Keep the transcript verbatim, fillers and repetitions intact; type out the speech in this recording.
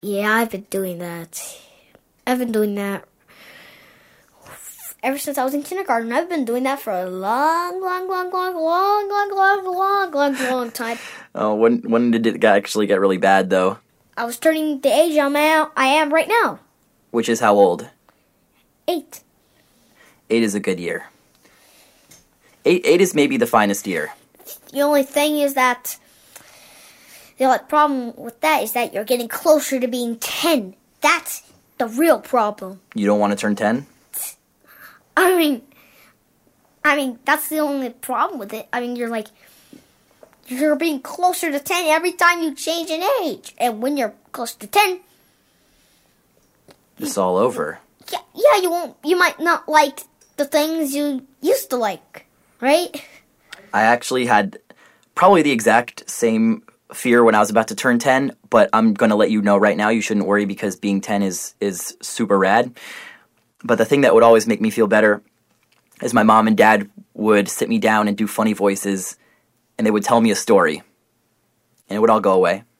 Yeah, I've been doing that. I've been doing that ever since I was in kindergarten. I've been doing that for a long, long, long, long, long, long, long, long, long, long time. Oh, when when did it actually get really bad, though? I was turning the age I'm at, I am right now. Which is how old? Eight. Eight is a good year. Eight, eight is maybe the finest year. The only thing is that the only problem with that is that you're getting closer to being ten. That's the real problem. You don't want to turn ten? I mean, I mean, that's the only problem with it. I mean, you're like, you're being closer to ten every time you change an age. And when you're close to ten, it's all over. Yeah, yeah, you won't, you might not like the things you used to like, right? I actually had probably the exact same fear when I was about to turn ten, but I'm going to let you know right now you shouldn't worry because being ten is, is super rad. But the thing that would always make me feel better is my mom and dad would sit me down and do funny voices, and they would tell me a story, and it would all go away.